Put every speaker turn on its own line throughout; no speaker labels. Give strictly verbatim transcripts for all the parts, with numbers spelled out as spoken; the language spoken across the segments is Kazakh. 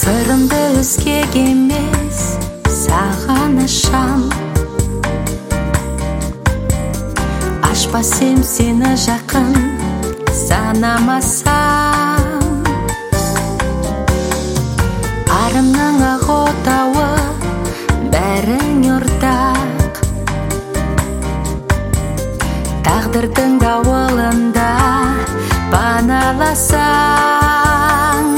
Сырымды өзгеге емес саған ашам. Ашпасем сені жақын санамасам. Арымның ақ отауы бәрің ортақ. Тағдырдың дауылында паналасаң.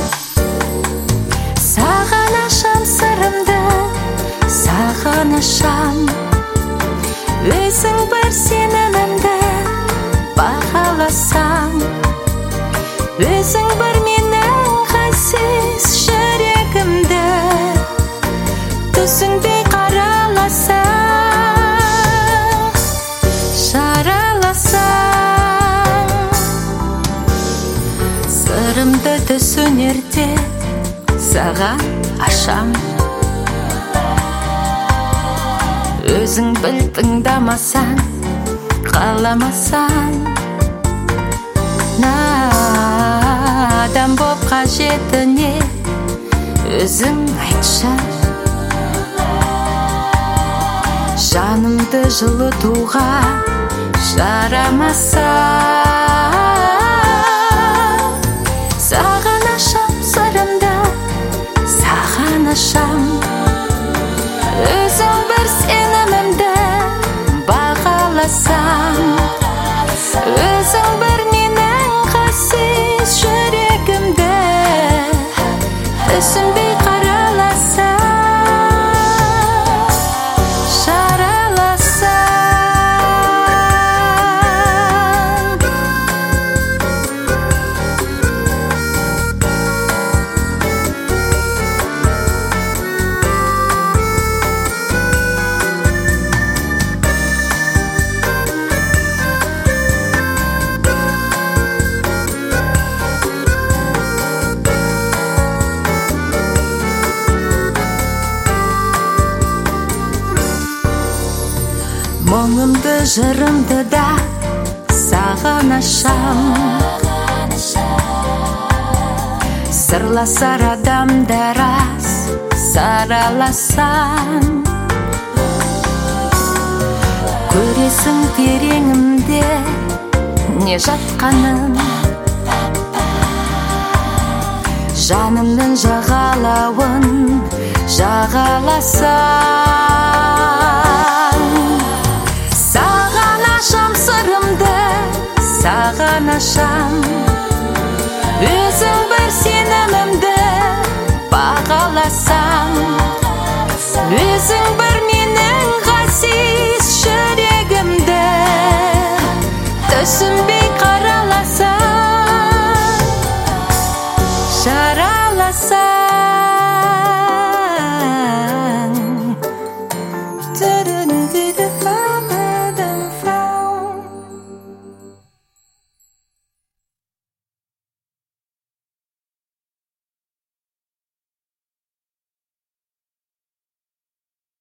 Саған ашам сырымды, саған ашам. Өзің бір сенімімді бағаласаң. Өзің бір менің ғазиз жүрегімді түсінбей қараласаң, жараласаң. Сырымды түсінерде саған ашам. Өзің біл тыңдамасаң, қаламасаң. Надан боп қажеті не, өзің айтшы. Жанымды жылытуға жарамасаң. Саған ашам сырымды, саған ашам. Өзің бір сенімімді бағаласаң. Өзің бір менің ғазиз жүрегімді түсінбей қараласаң, жараласаң. Мұңымды, жырымды да саған ашам. Сырласар адамдар аз, сараласаң. Көресің тереңімде не жатқанын. Жанымның жағалауын жағаласаң. Саған ашам сырымды, саған ашам. Өзің бір сенімімді бағаласаң. Өзің бір менің ғазиз жүрегімді түсін